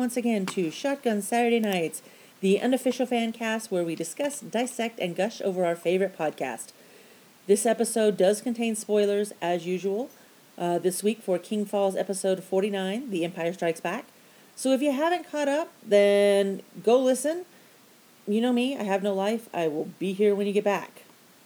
once again to Shotgun Saturday Nights, the unofficial fan cast where we discuss, dissect, and gush over our favorite podcast. This episode does contain spoilers, as usual, this week for King Falls episode 49, The Empire Strikes Back. So if you haven't caught up, then go listen. You know me, I have no life. I will be here when you get back.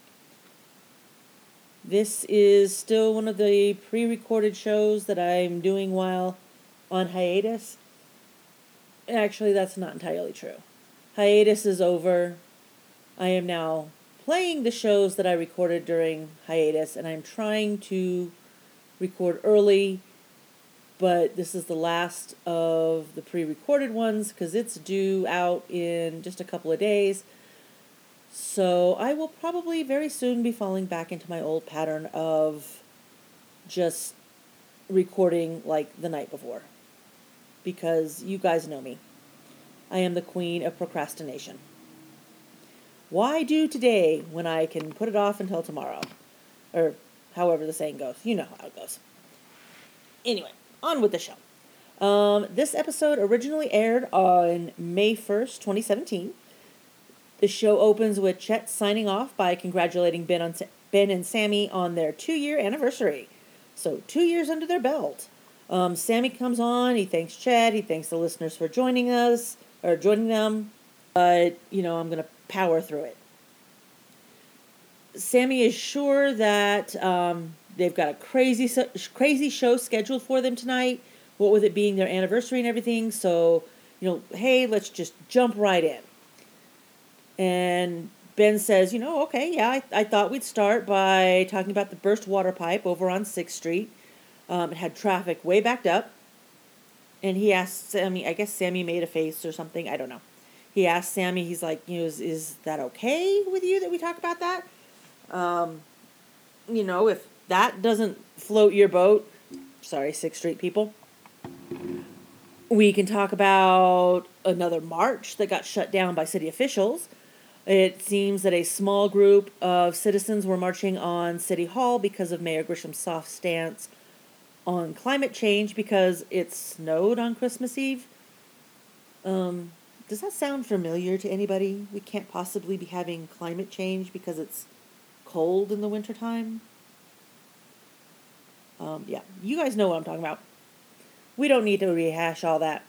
This is still one of the pre-recorded shows that I'm doing while on hiatus. Actually, that's not entirely true. Hiatus is over. I am now playing the shows that I recorded during hiatus, and I'm trying to record early, but this is the last of the pre-recorded ones because it's due out in just a couple of days. So I will probably very soon be falling back into my old pattern of just recording like the night before. Because you guys know me. I am the queen of procrastination. Why do today when I can put it off until tomorrow? Or however the saying goes. You know how it goes. Anyway, on with the show. This episode originally aired on May 1st, 2017. The show opens with Chet signing off by congratulating Ben and Sammy on their 2-year anniversary. So 2 years under their belt. Sammy comes on, he thanks Chet, he thanks the listeners for joining them. But, I'm going to power through it. Sammy is sure that they've got a crazy show scheduled for them tonight. What with it being their anniversary and everything. So, hey, let's just jump right in. And Ben says, okay, yeah, I thought we'd start by talking about the burst water pipe over on 6th Street. It had traffic way backed up. And he asked Sammy, I guess Sammy made a face or something, I don't know. He asked Sammy, he's like, is that okay with you that we talk about that? If that doesn't float your boat, sorry, 6th Street people, we can talk about another march that got shut down by city officials. It seems that a small group of citizens were marching on City Hall because of Mayor Grisham's soft stance on climate change because it snowed on Christmas Eve. Does that sound familiar to anybody? We can't possibly be having climate change because it's cold in the wintertime. Yeah, you guys know what I'm talking about. We don't need to rehash all that.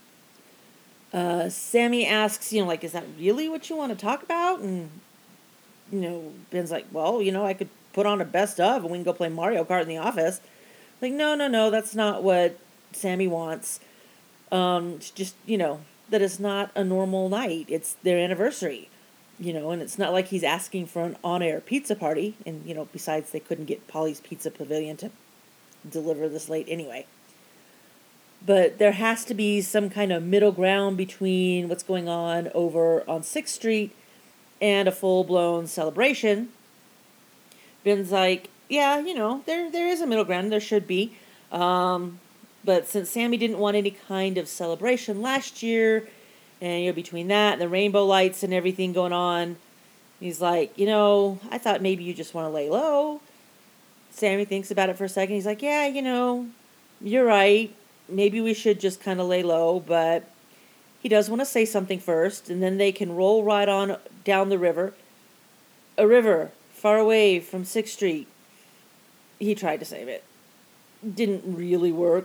Sammy asks, is that really what you want to talk about? And, Ben's like, well, I could put on a best of and we can go play Mario Kart in the office. Like, no, that's not what Sammy wants. It's just, that it's not a normal night. It's their anniversary, and it's not like he's asking for an on-air pizza party. And, besides, they couldn't get Polly's Pizza Pavilion to deliver this late anyway. But there has to be some kind of middle ground between what's going on over on 6th Street and a full-blown celebration. Ben's like, yeah, there is a middle ground. There should be. But since Sammy didn't want any kind of celebration last year, and, between that and the rainbow lights and everything going on, he's like, I thought maybe you just want to lay low. Sammy thinks about it for a second. He's like, yeah, you're right. Maybe we should just kind of lay low, but he does want to say something first, and then they can roll right on down the river. A river far away from 6th Street. He tried to save it. Didn't really work.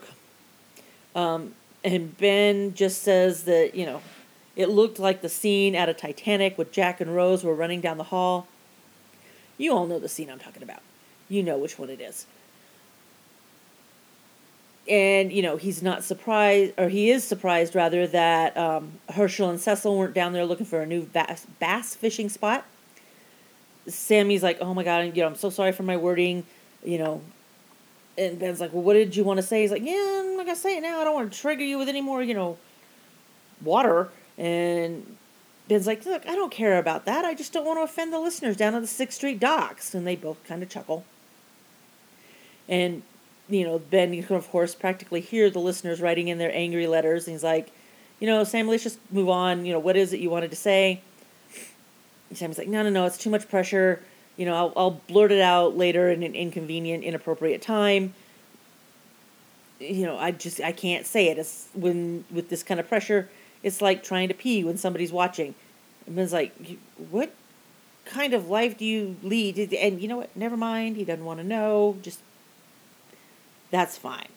And Ben just says that, it looked like the scene at a Titanic with Jack and Rose were running down the hall. You all know the scene I'm talking about. You know which one it is. And, he's not surprised, or he is surprised, rather, that Herschel and Cecil weren't down there looking for a new bass fishing spot. Sammy's like, oh my God, I'm so sorry for my wording, And Ben's like, well, what did you want to say? He's like, yeah, I'm not going to say it now. I don't want to trigger you with any more, water. And Ben's like, look, I don't care about that. I just don't want to offend the listeners down at the 6th Street docks. And they both kind of chuckle. And Ben, you can, of course, practically hear the listeners writing in their angry letters. And he's like, Sam, let's just move on. What is it you wanted to say? And Sammy's like, no, it's too much pressure. I'll blurt it out later in an inconvenient, inappropriate time. I can't say it. It's when, with this kind of pressure, it's like trying to pee when somebody's watching. And Ben's like, what kind of life do you lead? And you know what? Never mind. He doesn't want to know. Just, that's fine.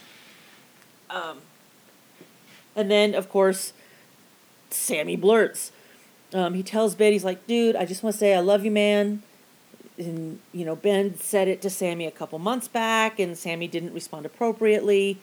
And then, of course, Sammy blurts. He tells Ben, he's like, dude, I just want to say I love you, man. And, Ben said it to Sammy a couple months back, and Sammy didn't respond appropriately.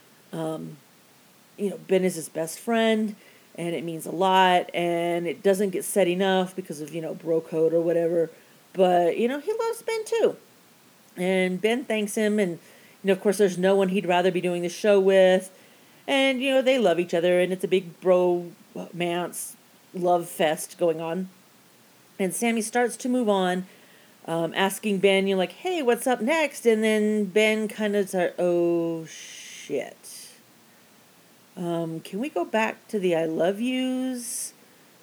Ben is his best friend, and it means a lot, and it doesn't get said enough because of, bro code or whatever. But, he loves Ben too. And Ben thanks him, and, of course, there's no one he'd rather be doing the show with. And, they love each other, and it's a big bromance love fest going on. And Sammy starts to move on, asking Ben, like, hey, what's up next? And then Ben kind of said, oh, shit. Can we go back to the I love yous?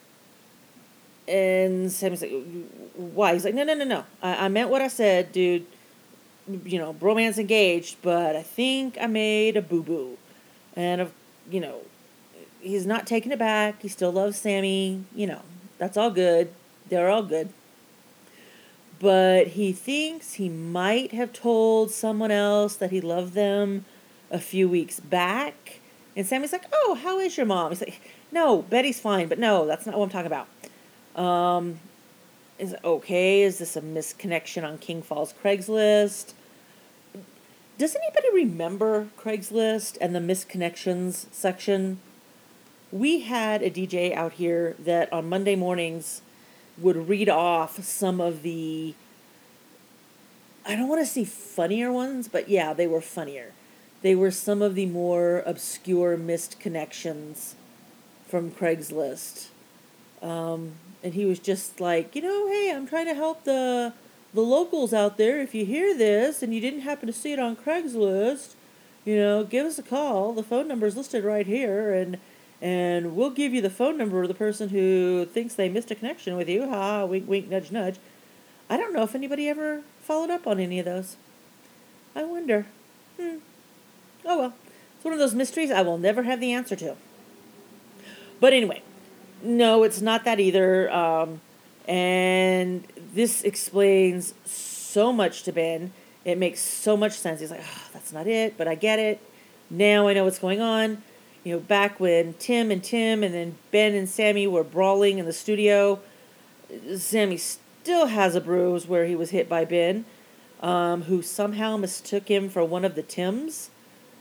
And Sammy's like, why? He's like, no. I meant what I said, dude. Bromance engaged, but I think I made a boo-boo. And, he's not taking it back. He still loves Sammy. That's all good. They're all good. But he thinks he might have told someone else that he loved them a few weeks back. And Sammy's like, oh, how is your mom? He's like, no, Betty's fine, but no, that's not what I'm talking about. Is this a misconnection on King Falls Craigslist? Does anybody remember Craigslist and the misconnections section? We had a DJ out here that on Monday mornings would read off some of the, I don't want to say funnier ones, but yeah, they were funnier. They were some of the more obscure missed connections from Craigslist. And he was just like, hey, I'm trying to help the locals out there. If you hear this and you didn't happen to see it on Craigslist, give us a call. The phone number is listed right here, and we'll give you the phone number of the person who thinks they missed a connection with you. Ha, wink, wink, nudge, nudge. I don't know if anybody ever followed up on any of those. I wonder. Oh well. It's one of those mysteries I will never have the answer to. But anyway, no, it's not that either. And this explains so much to Ben. It makes so much sense. He's like, oh, that's not it, but I get it. Now I know what's going on. Back when Tim and then Ben and Sammy were brawling in the studio, Sammy still has a bruise where he was hit by Ben, who somehow mistook him for one of the Tims.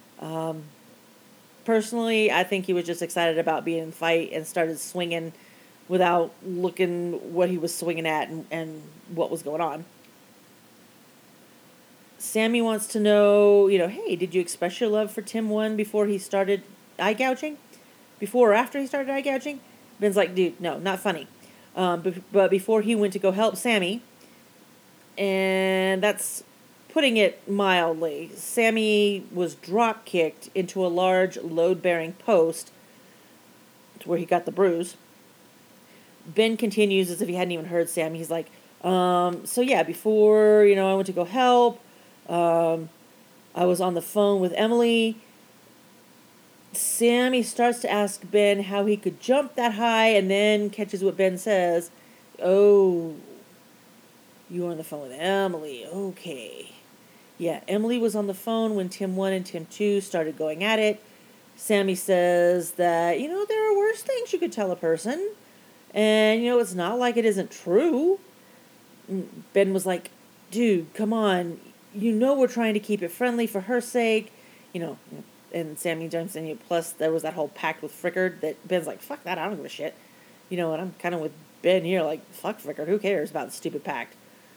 Personally, I think he was just excited about being in the fight and started swinging without looking what he was swinging at and what was going on. Sammy wants to know, hey, did you express your love for Tim 1 before he started eye gouging? Before or after he started eye gouging? Ben's like, dude, no, not funny. But before he went to go help Sammy, and that's putting it mildly, Sammy was drop kicked into a large load-bearing post where he got the bruise. Ben continues as if he hadn't even heard Sammy. He's like, so yeah, before, I went to go help, I was on the phone with Emily. Sammy starts to ask Ben how he could jump that high, and then catches what Ben says. Oh, you were on the phone with Emily. Okay. Yeah, Emily was on the phone when Tim 1 and Tim 2 started going at it. Sammy says that, there are worse things you could tell a person. And, it's not like it isn't true. Ben was like, dude, come on. We're trying to keep it friendly for her sake. And Sammy jumps in. Plus, there was that whole pact with Frickard that Ben's like, fuck that, I don't give a shit. And I'm kind of with Ben here, like, fuck Frickard, who cares about the stupid pact?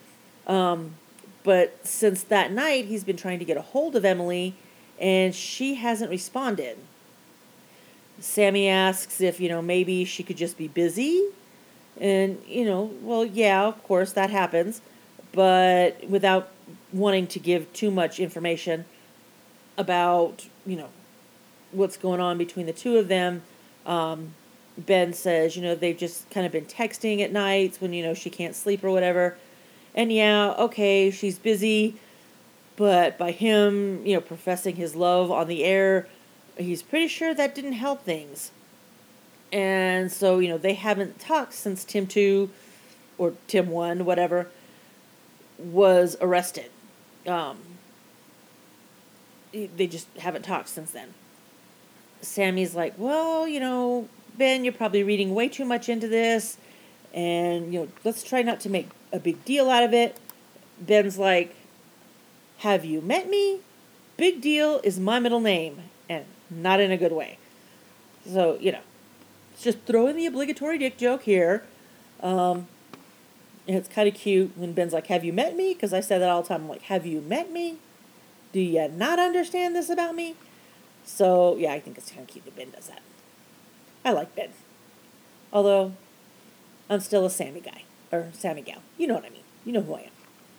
But since that night, he's been trying to get a hold of Emily, and she hasn't responded. Sammy asks if, maybe she could just be busy. And, well, yeah, of course, that happens. But without wanting to give too much information about, what's going on between the two of them, Ben says, they've just kind of been texting at nights when, she can't sleep or whatever. And yeah, okay, she's busy, But by him, professing his love on the air, he's pretty sure that didn't help things. And so, they haven't talked since Tim 2 or Tim 1, whatever, was arrested. They just haven't talked since then. Sammy's like, well, Ben, you're probably reading way too much into this. And, let's try not to make a big deal out of it. Ben's like, have you met me? Big Deal is my middle name, and not in a good way. So, it's just throwing the obligatory dick joke here. And it's kind of cute when Ben's like, have you met me? Because I say that all the time. I'm like, have you met me? Do you not understand this about me? So, yeah, I think it's kind of cute that Ben does that. I like Ben. Although, I'm still a Sammy guy. Or Sammy gal. You know what I mean. You know who I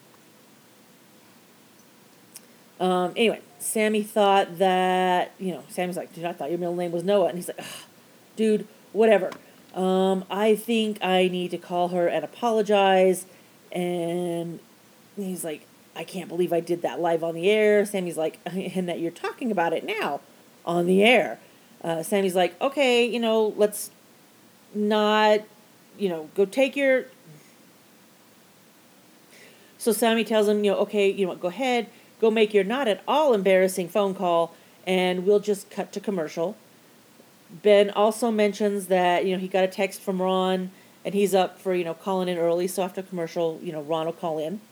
am. Anyway, Sammy thought that, Sammy's like, dude, I thought your middle name was Noah. And he's like, dude, whatever. I think I need to call her and apologize. And he's like, I can't believe I did that live on the air. Sammy's like, and that you're talking about it now on the air. Sammy's like, okay, let's not, go take your... So Sammy tells him, okay, go ahead, go make your not at all embarrassing phone call, and we'll just cut to commercial. Ben also mentions that, he got a text from Ron, and he's up for, calling in early, so after commercial, Ron will call in.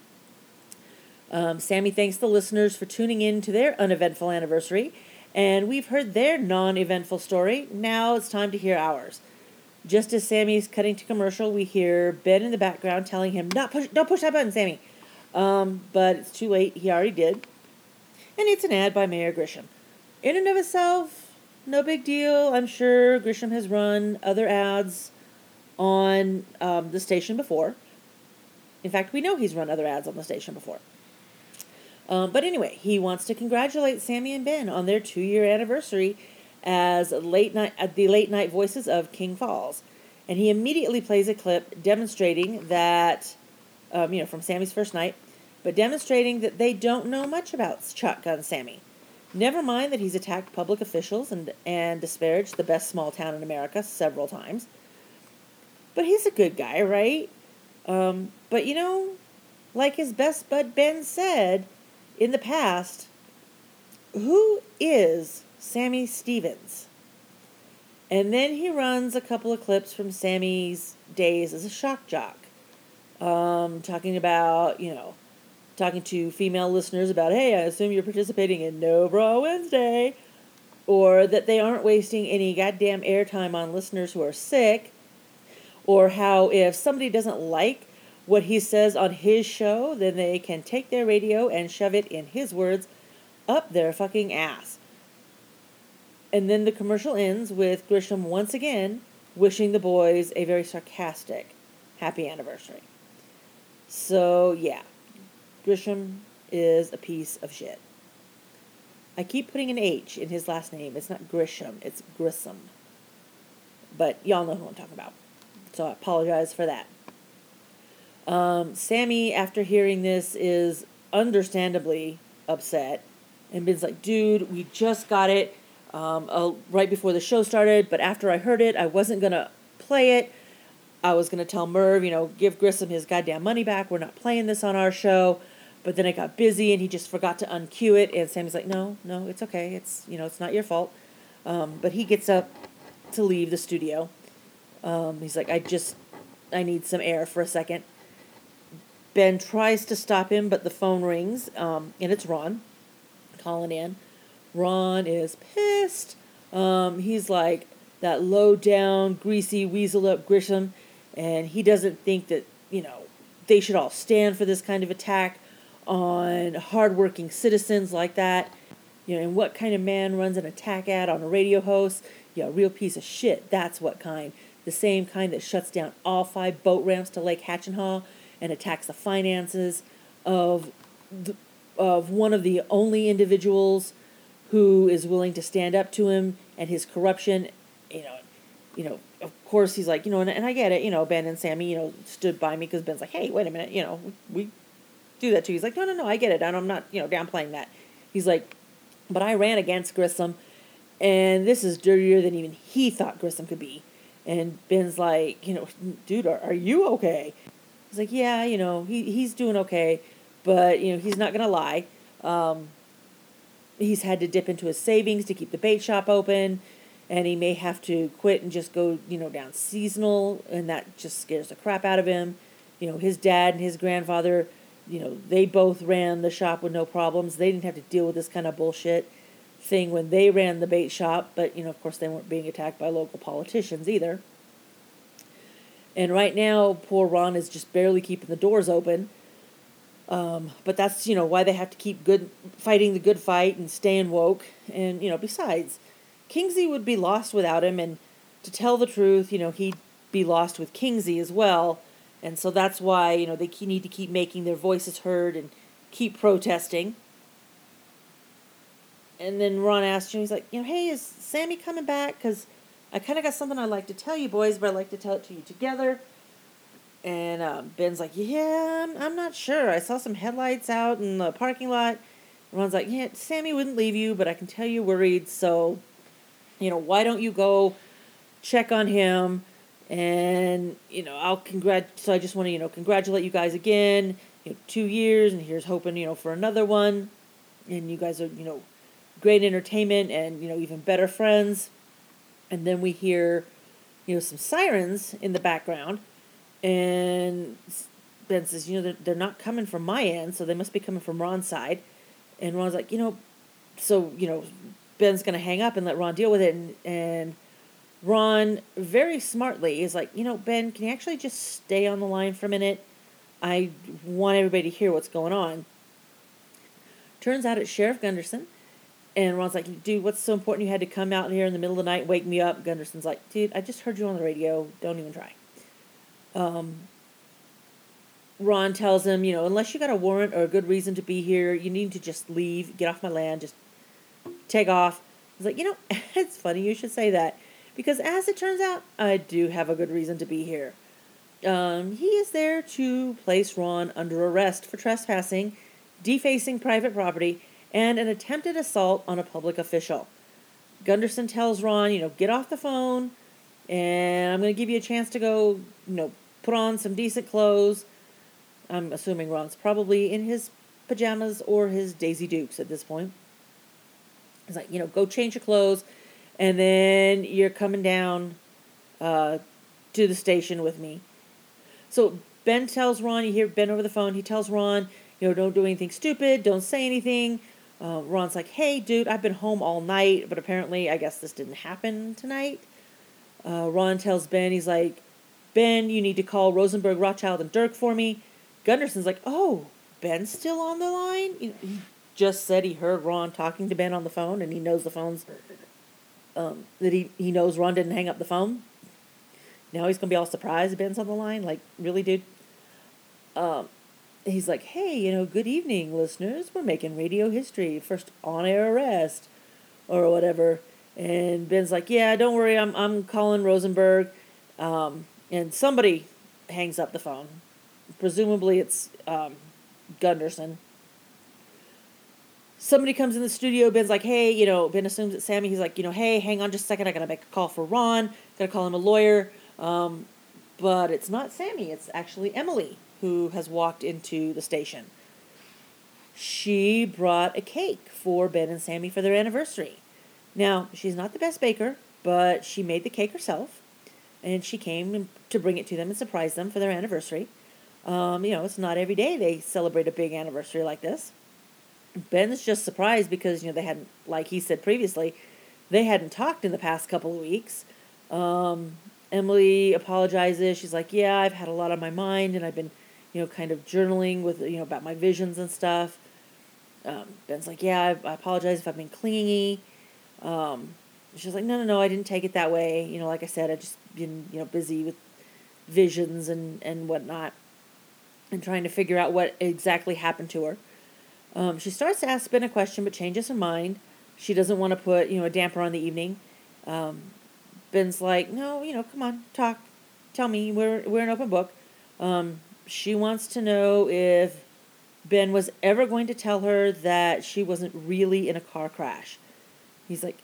Sammy thanks the listeners for tuning in to their uneventful anniversary, and we've heard their non-eventful story. Now it's time to hear ours. Just as Sammy's cutting to commercial, we hear Ben in the background telling him, don't push that button, Sammy. But it's too late. He already did. And it's an ad by Mayor Grisham. In and of itself, no big deal. I'm sure Grisham has run other ads on the station before. In fact, we know he's run other ads on the station before. But anyway, he wants to congratulate Sammy and Ben on their 2-year anniversary as the late night voices of King Falls. And he immediately plays a clip demonstrating that, from Sammy's first night, but demonstrating that they don't know much about Shotgun Sammy. Never mind that he's attacked public officials and disparaged the best small town in America several times. But he's a good guy, right? But like his best bud Ben said in the past, who is Sammy Stevens? And then he runs a couple of clips from Sammy's days as a shock jock. Talking about, talking to female listeners about, hey, I assume you're participating in No Bra Wednesday. Or that they aren't wasting any goddamn airtime on listeners who are sick. Or how if somebody doesn't like what he says on his show, then they can take their radio and shove it, in his words, up their fucking ass. And then the commercial ends with Grisham once again wishing the boys a very sarcastic happy anniversary. So, yeah, Grisham is a piece of shit. I keep putting an H in his last name. It's not Grisham, it's Grissom. But y'all know who I'm talking about. So I apologize for that. Sammy, after hearing this, is understandably upset. And Ben's like, dude, we just got it right before the show started. But after I heard it, I wasn't going to play it. I was going to tell Merv, give Grissom his goddamn money back. We're not playing this on our show. But then I got busy and he just forgot to uncue it. And Sammy's like, no, it's okay. It's, it's not your fault. But he gets up to leave the studio. He's like, I need some air for a second. Ben tries to stop him, but the phone rings, and it's Ron calling in. Ron is pissed. He's like that low-down, greasy, weasel-up Grisham, and he doesn't think that, they should all stand for this kind of attack on hardworking citizens like that. And what kind of man runs an attack ad on a radio host? Yeah, a real piece of shit. That's what kind. The same kind that shuts down all 5 boat ramps to Lake Hatchenhaw and attacks the finances of one of the only individuals who is willing to stand up to him and his corruption. Of course he's like, and I get it, Ben and Sammy, stood by me because Ben's like, hey, wait a minute, do that to you. He's like, no, I get it. And I'm not, downplaying that. He's like, but I ran against Grissom, and this is dirtier than even he thought Grissom could be. And Ben's like, dude, are you okay? He's like, yeah, he's doing okay, but, he's not going to lie. He's had to dip into his savings to keep the bait shop open, and he may have to quit and just go, down seasonal, and that just scares the crap out of him. His dad and his grandfather, they both ran the shop with no problems. They didn't have to deal with this kind of bullshit thing when they ran the bait shop, but, of course they weren't being attacked by local politicians either. And right now, poor Ron is just barely keeping the doors open. But that's, why they have to keep fighting the good fight and staying woke. And, besides, Kingsley would be lost without him. And to tell the truth, he'd be lost with Kingsley as well. And so that's why, they need to keep making their voices heard and keep protesting. And then Ron asked him, he's like, hey, is Sammy coming back? Because I kind of got something I'd like to tell you boys, but I'd like to tell it to you together. And Ben's like, yeah, I'm not sure. I saw some headlights out in the parking lot. Ron's like, yeah, Sammy wouldn't leave you, but I can tell you're worried. So, why don't you go check on him? And, so I just want to, congratulate you guys again. 2 years, and here's hoping, for another one. And you guys are, great entertainment and, even better friends. And then we hear, some sirens in the background. And Ben says, they're not coming from my end, so they must be coming from Ron's side. And Ron's like, so, Ben's going to hang up and let Ron deal with it. And Ron, very smartly, is like, Ben, can you actually just stay on the line for a minute? I want everybody to hear what's going on. Turns out it's Sheriff Gunderson. And Ron's like, dude, what's so important you had to come out here in the middle of the night and wake me up? Gunderson's like, dude, I just heard you on the radio. Don't even try. Ron tells him, unless you got a warrant or a good reason to be here, you need to just leave, get off my land, just take off. He's like, it's funny you should say that, because as it turns out, I do have a good reason to be here. He is there to place Ron under arrest for trespassing, defacing private property, and an attempted assault on a public official. Gunderson tells Ron, get off the phone, and I'm going to give you a chance to go, put on some decent clothes. I'm assuming Ron's probably in his pajamas or his Daisy Dukes at this point. He's like, go change your clothes, and then you're coming down to the station with me. So Ben tells Ron, you hear Ben over the phone, he tells Ron, don't do anything stupid, don't say anything. Ron's like, hey, dude, I've been home all night, but apparently I guess this didn't happen tonight. Ron tells Ben, he's like, Ben, you need to call Rosenberg, Rothschild, and Dirk for me. Gunderson's like, oh, Ben's still on the line? He just said he heard Ron talking to Ben on the phone, and he knows the phone's, that he knows Ron didn't hang up the phone. Now he's going to be all surprised Ben's on the line? Like, really, dude? He's like, hey, good evening, listeners. We're making radio history. First on-air arrest, or whatever. And Ben's like, yeah, don't worry, I'm calling Rosenberg. And somebody hangs up the phone. Presumably it's Gunderson. Somebody comes in the studio. Ben's like, hey, Ben assumes it's Sammy. He's like, hey, hang on just a second. I got to make a call for Ron. Got to call him a lawyer. But it's not Sammy. It's actually Emily, who has walked into the station. She brought a cake for Ben and Sammy for their anniversary. Now, she's not the best baker, but she made the cake herself, and she came to bring it to them and surprise them for their anniversary. It's not every day they celebrate a big anniversary like this. Ben's just surprised because, they hadn't, like he said previously, they hadn't talked in the past couple of weeks. Emily apologizes. She's like, yeah, I've had a lot on my mind, and I've been, kind of journaling with, about my visions and stuff. Ben's like, yeah, I apologize if I've been clingy. She's like, no, I didn't take it that way. Like I said, I've just been, busy with visions and whatnot, and trying to figure out what exactly happened to her. She starts to ask Ben a question, but changes her mind. She doesn't want to put, a damper on the evening. Ben's like, no, come on, talk. Tell me, we're an open book. She wants to know if Ben was ever going to tell her that she wasn't really in a car crash. He's like,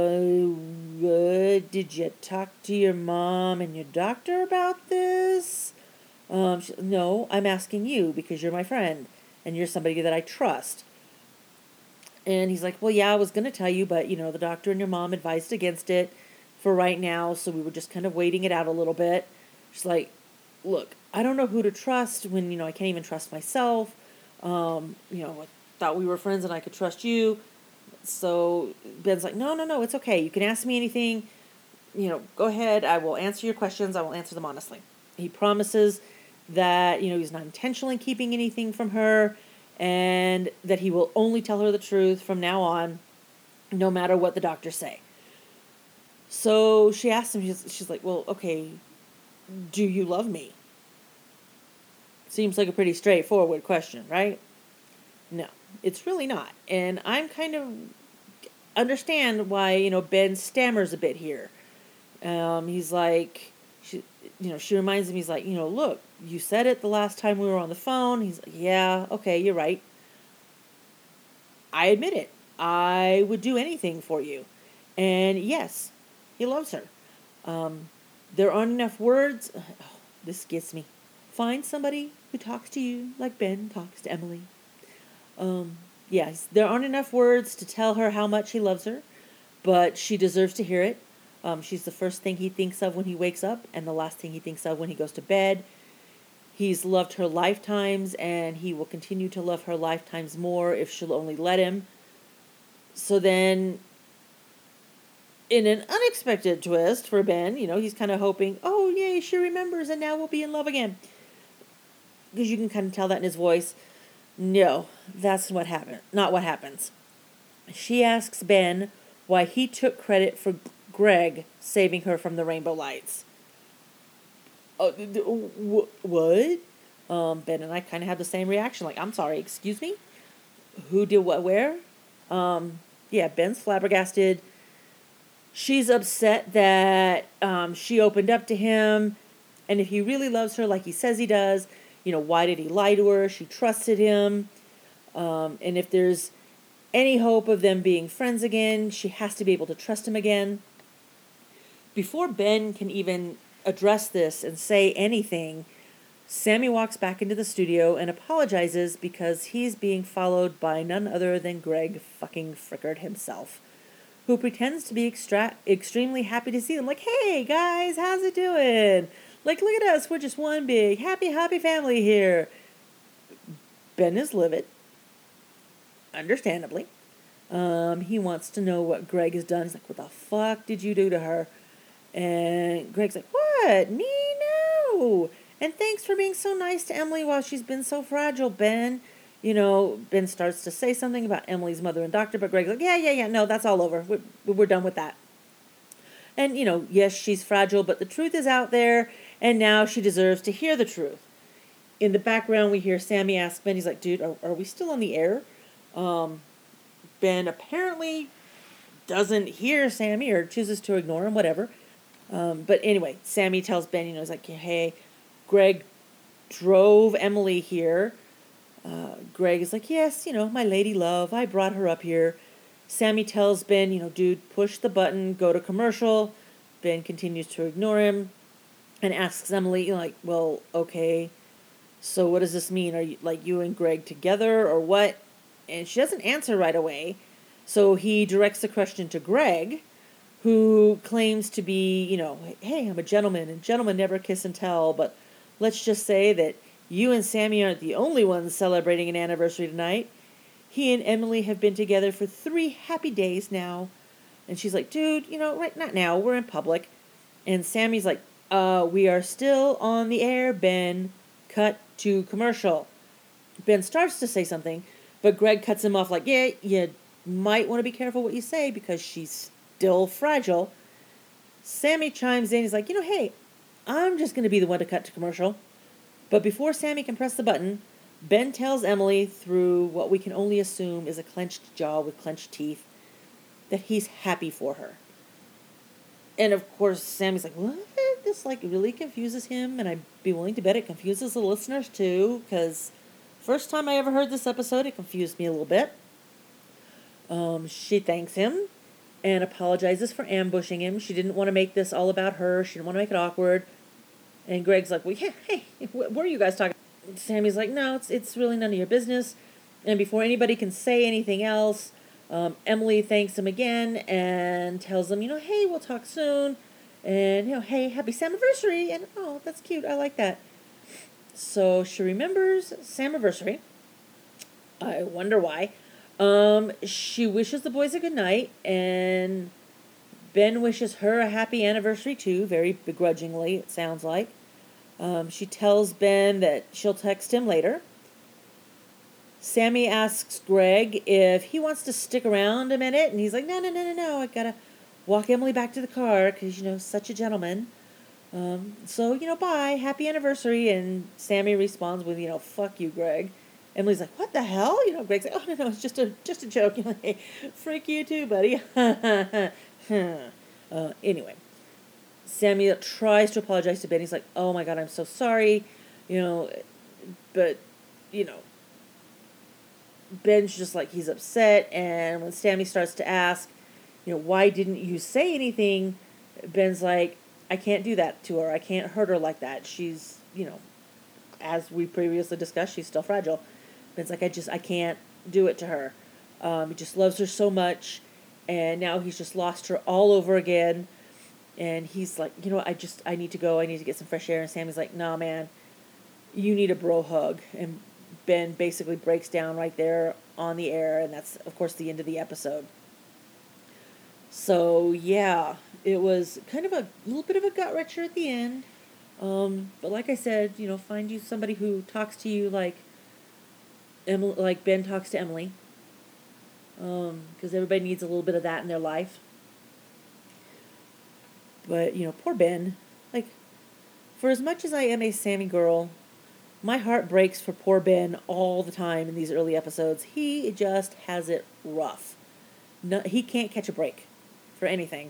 did you talk to your mom and your doctor about this? No, I'm asking you because you're my friend and you're somebody that I trust. And he's like, well, yeah, I was going to tell you, but, the doctor and your mom advised against it for right now, so we were just kind of waiting it out a little bit. She's like, look, I don't know who to trust when, I can't even trust myself. I thought we were friends and I could trust you. So Ben's like, no, it's okay. You can ask me anything. Go ahead. I will answer your questions. I will answer them honestly. He promises that, he's not intentionally keeping anything from her and that he will only tell her the truth from now on, no matter what the doctors say. So she asks him, she's like, well, okay, do you love me? Seems like a pretty straightforward question, right? No, it's really not. And I'm kind of understand why, Ben stammers a bit here. He's like, she reminds him, he's like, look, you said it the last time we were on the phone. He's like, yeah, okay, you're right. I admit it. I would do anything for you. And yes, he loves her. There aren't enough words. Oh, this gets me. Find somebody who talks to you like Ben talks to Emily. Yes, there aren't enough words to tell her how much he loves her, but she deserves to hear it. She's the first thing he thinks of when he wakes up and the last thing he thinks of when he goes to bed. He's loved her lifetimes, and he will continue to love her lifetimes more if she'll only let him. So then, in an unexpected twist for Ben, he's kind of hoping, oh, yay, she remembers, and now we'll be in love again. Because you can kind of tell that in his voice. No, that's what happened. Not what happens. She asks Ben why he took credit for Greg saving her from the rainbow lights. What? Ben and I kind of have the same reaction. Like, I'm sorry, excuse me? Who did what where? Yeah, Ben's flabbergasted. She's upset that she opened up to him. And if he really loves her like he says he does, why did he lie to her? She trusted him. And if there's any hope of them being friends again, she has to be able to trust him again. Before Ben can even address this and say anything, Sammy walks back into the studio and apologizes because he's being followed by none other than Greg fucking Frickard himself, who pretends to be extremely happy to see them. Like, hey, guys, how's it doing? Like, look at us. We're just one big happy family here. Ben is livid, understandably. He wants to know what Greg has done. He's like, what the fuck did you do to her? And Greg's like, what? Me? No. And thanks for being so nice to Emily while she's been so fragile, Ben. Ben starts to say something about Emily's mother and doctor, but Greg's like, yeah, no, that's all over. We're done with that. And, yes, she's fragile, but the truth is out there, and now she deserves to hear the truth. In the background, we hear Sammy ask Ben, he's like, dude, are we still on the air? Ben apparently doesn't hear Sammy or chooses to ignore him, whatever. But anyway, Sammy tells Ben, he's like, hey, Greg drove Emily here. Greg is like, yes, my lady love, I brought her up here. Sammy tells Ben, dude, push the button, go to commercial. Ben continues to ignore him and asks Emily, like, well, okay, so what does this mean? Are you, like, you and Greg together or what? And she doesn't answer right away. So he directs the question to Greg, who claims to be, hey, I'm a gentleman, and gentlemen never kiss and tell, but let's just say that you and Sammy aren't the only ones celebrating an anniversary tonight. He and Emily have been together for 3 happy days now. And she's like, dude, right, not now, we're in public. And Sammy's like, we are still on the air, Ben. Cut to commercial. Ben starts to say something, but Greg cuts him off like, yeah, you might want to be careful what you say because she's still fragile. Sammy chimes in. He's like, hey, I'm just going to be the one to cut to commercial. But before Sammy can press the button, Ben tells Emily, through what we can only assume is a clenched jaw with clenched teeth, that he's happy for her. And of course, Sammy's like, what? This really confuses him, and I'd be willing to bet it confuses the listeners too, because First time I ever heard this episode, it confused me a little bit. She thanks him and apologizes for ambushing him. She didn't want to make this all about her. She didn't want to make it awkward. And Greg's like, well, yeah, hey, what are you guys talking about? Sammy's like, no, it's really none of your business. And before anybody can say anything else, Emily thanks him again and tells him, hey, we'll talk soon. And, hey, happy Samiversary. And, oh, that's cute. I like that. So she remembers Samiversary. I wonder why. She wishes the boys a good night, and Ben wishes her a happy anniversary too, very begrudgingly, it sounds like. She tells Ben that she'll text him later. Sammy asks Greg if he wants to stick around a minute, and he's like, no, I gotta walk Emily back to the car, because, such a gentleman. So, bye, happy anniversary, and Sammy responds with, fuck you, Greg. Emily's like, what the hell? Greg's like, oh, no, it's just a joke. Hey, freak you too, buddy. Anyway, Sammy tries to apologize to Ben. He's like, oh my God, I'm so sorry. But, Ben's just like, he's upset. And when Sammy starts to ask, why didn't you say anything? Ben's like, I can't do that to her. I can't hurt her like that. She's, as we previously discussed, she's still fragile. Ben's like, I can't do it to her. He just loves her so much, and now he's just lost her all over again. And he's like, I need to go. I need to get some fresh air. And Sammy's like, nah, man, you need a bro hug. And Ben basically breaks down right there on the air, and that's, of course, the end of the episode. So, yeah, it was kind of a little bit of a gut-wrencher at the end. But like I said, find you somebody who talks to you like Ben talks to Emily. Because everybody needs a little bit of that in their life. But, poor Ben. Like, for as much as I am a Sammy girl, my heart breaks for poor Ben all the time in these early episodes. He just has it rough. No, he can't catch a break for anything.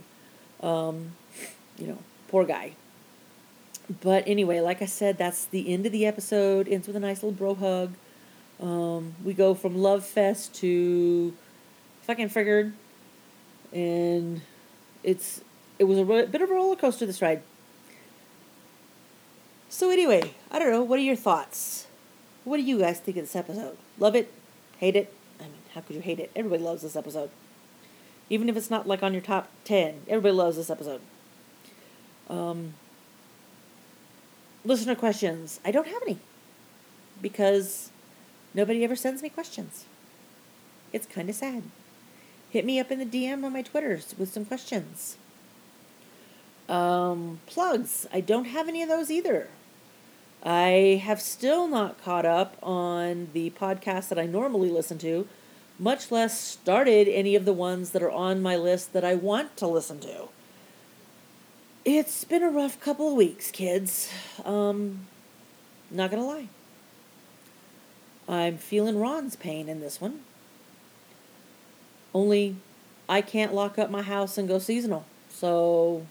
Poor guy. But anyway, like I said, that's the end of the episode. Ends with a nice little bro hug. We go from love fest to fucking figured, and it was a bit of a roller coaster, this ride. So anyway, I don't know, what are your thoughts? What do you guys think of this episode? Love it? Hate it? I mean, how could you hate it? Everybody loves this episode. Even if it's not like on your top 10, everybody loves this episode. Listener questions. I don't have any, because nobody ever sends me questions. It's kind of sad. Hit me up in the DM on my Twitters with some questions. Plugs. I don't have any of those either. I have still not caught up on the podcasts that I normally listen to, much less started any of the ones that are on my list that I want to listen to. It's been a rough couple of weeks, kids. Not gonna lie. I'm feeling Ron's pain in this one. Only I can't lock up my house and go seasonal. So,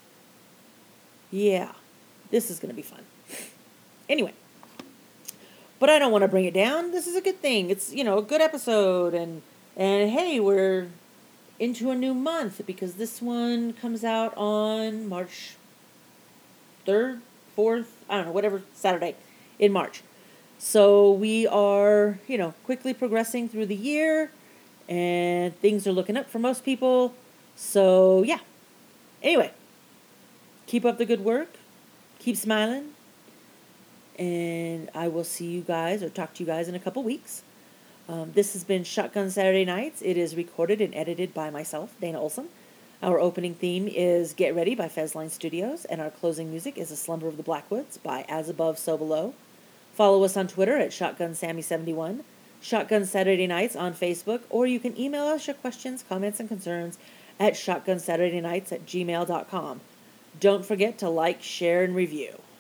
yeah, this is going to be fun. Anyway, but I don't want to bring it down. This is a good thing. It's, a good episode. And hey, we're into a new month because this one comes out on March 3rd, 4th, I don't know, whatever, Saturday in March. So we are, quickly progressing through the year, and things are looking up for most people. So, yeah. Anyway, keep up the good work. Keep smiling. And I will see you guys or talk to you guys in a couple weeks. This has been Shotgun Saturday Nights. It is recorded and edited by myself, Dana Olson. Our opening theme is Get Ready by Fezline Studios, and our closing music is A Slumber of the Blackwoods by As Above, So Below. Follow us on Twitter at ShotgunSammy71, Shotgun Saturday Nights on Facebook, or you can email us your questions, comments, and concerns at shotgunsaturdaynights@gmail.com. Don't forget to like, share, and review.